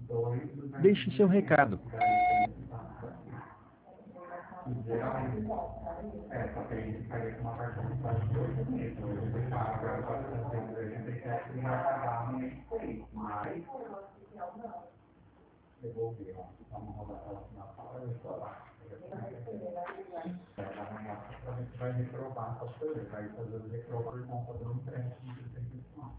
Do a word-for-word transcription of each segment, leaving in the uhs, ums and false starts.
Deixe seu recado. É, só que a gente ficaria com uma parte de quase dois meses, hoje ele paga agora quatrocentos e oitenta e sete e vai pagar no mês seis, mas devolver, ó, vamos rodar ela na sala e falar. Amanhã a gente vai reprovar essa coisa, vai fazer o reprovar por conta do empréstimo que tem que tomar.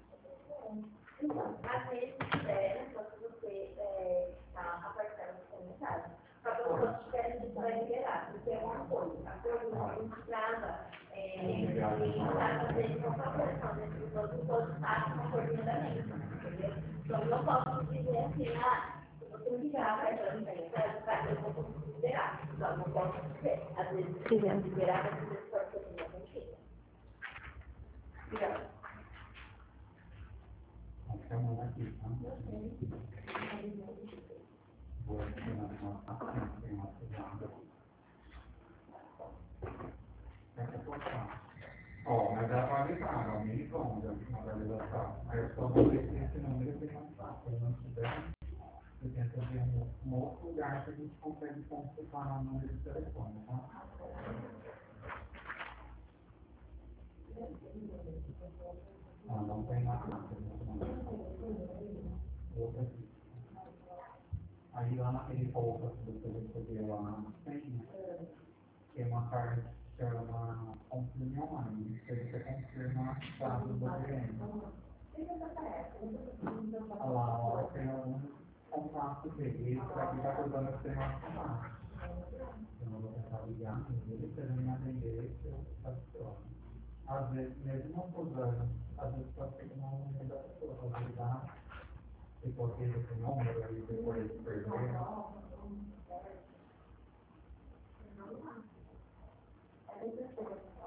Às vezes, é, quando você está apartando no comentário, a pessoa que quer que vai liberar, porque é uma coisa, a coisa não trava, e está fazendo qualquer coisa, dentro do todo está com coordenamento, entendeu? Então, eu não posso dizer assim, ah, se você ligar, vai para o comentário, eu vou liberar. Então, não posso dizer. Às vezes, se quiser liberar, às vezes pode ser que não mentira. Obrigada. Estamos aqui, tá? Vou aqui na nossa tem uma cidade. Essa porção. Ó, mas já vai avisar, ó, me encontra na realização. Aí eu só vou ver se esse número tem mais fácil. Se não tiver, eu tento ver um, um outro lugar que a gente consegue consultar o número de telefone, tá? Ó, não tem mais nada. Outra aqui. Aí lá naquele folder que você recebeu lá, tem, tem uma parte que chama confirme online, que você confirma os dados do A D M. Olha lá, ó, tem alguns contatos dele, esse aqui está contando que tem uma chamada. Eu não vou tentar ligar nele, se ele me atender, eu faço. Às vezes, mesmo não usando, às vezes pode ser que não me da pessoa, pode ligar. E porque esse número aí depois perdeu.